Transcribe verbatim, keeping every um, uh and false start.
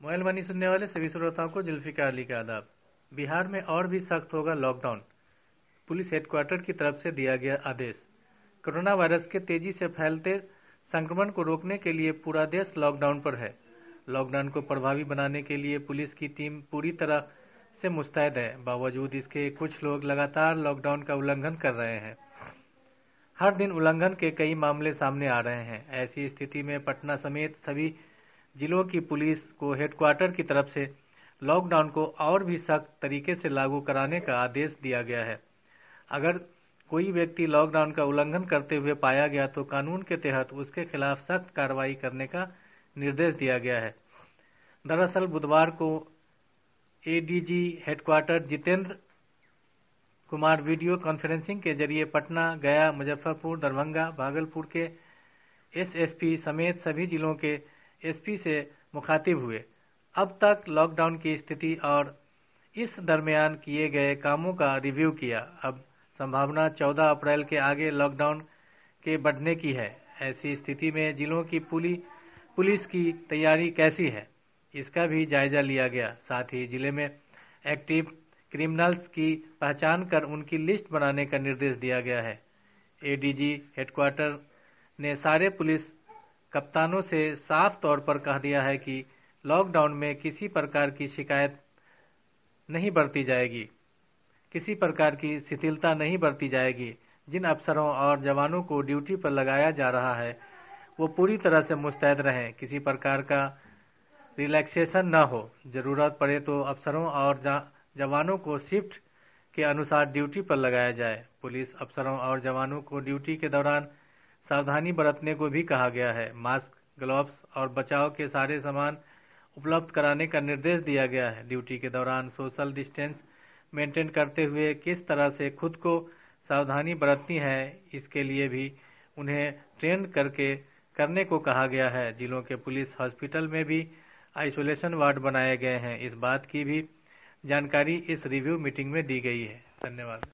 Mobile money सुनने वाले सभी श्रोताओं को जुल्फिकार अली का आदाब। बिहार में और भी सख्त होगा लॉकडाउन, पुलिस हेडक्वार्टर की तरफ से दिया गया आदेश। कोरोना वायरस के तेजी से फैलते संक्रमण को रोकने के लिए पूरा देश लॉकडाउन पर है। लॉकडाउन को प्रभावी बनाने के लिए पुलिस की टीम पूरी तरह से मुस्तैद है। बावजूद इसके कुछ लोग लगातार लॉकडाउन का उल्लंघन कर रहे हैं। हर दिन उल्लंघन के कई मामले सामने आ रहे हैं। ऐसी स्थिति में पटना समेत सभी जिलों की पुलिस को हेडक्वार्टर की तरफ से लॉकडाउन को और भी सख्त तरीके से लागू कराने का आदेश दिया गया है। अगर कोई व्यक्ति लॉकडाउन का उल्लंघन करते हुए पाया गया तो कानून के तहत उसके खिलाफ सख्त कार्रवाई करने का निर्देश दिया गया है। दरअसल बुधवार को ADG headquarters Jitendra Kumar video conferencing के जरिए पटना, गया, मुजफ्फरपुर, दरभंगा, भागलपुर के एसएसपी समेत सभी जिलों के एसपी से मुखातिब हुए। अब तक लॉकडाउन की स्थिति और इस दरमियान किए गए कामों का रिव्यू किया। अब संभावना चौदह अप्रैल के आगे लॉकडाउन के बढ़ने की है। ऐसी स्थिति में जिलों की पुली पुलिस की तैयारी कैसी है, इसका भी जायजा लिया गया। साथ ही जिले में एक्टिव क्रिमिनल्स की पहचान कर उनकी लिस्ट बनाने का निर्देश दिया गया है। एडीजी हेडक्वार्टर ने सारे पुलिस कप्तानों से साफ तौर पर कह दिया है कि लॉकडाउन में किसी प्रकार की शिकायत नहीं बरती जाएगी, किसी प्रकार की शिथिलता नहीं बरती जाएगी। जिन अफसरों और जवानों को ड्यूटी पर लगाया जा रहा है वो पूरी तरह से मुस्तैद रहें, किसी प्रकार का रिलैक्सेशन न हो। जरूरत पड़े तो अफसरों और जवानों को शिफ्ट के अनुसार ड्यूटी पर लगाया जाए। पुलिस अफसरों और जवानों को ड्यूटी के दौरान सावधानी बरतने को भी कहा गया है। मास्क, ग्लव्स और बचाव के सारे सामान उपलब्ध कराने का निर्देश दिया गया है। ड्यूटी के दौरान सोशल डिस्टेंस मेंटेन करते हुए किस तरह से खुद को सावधानी बरतनी है, इसके लिए भी उन्हें ट्रेन करके करने को कहा गया है। जिलों के पुलिस हॉस्पिटल में भी आइसोलेशन वार्ड बनाए गए हैं। इस बात की भी जानकारी इस रिव्यू मीटिंग में दी गई है। धन्यवाद।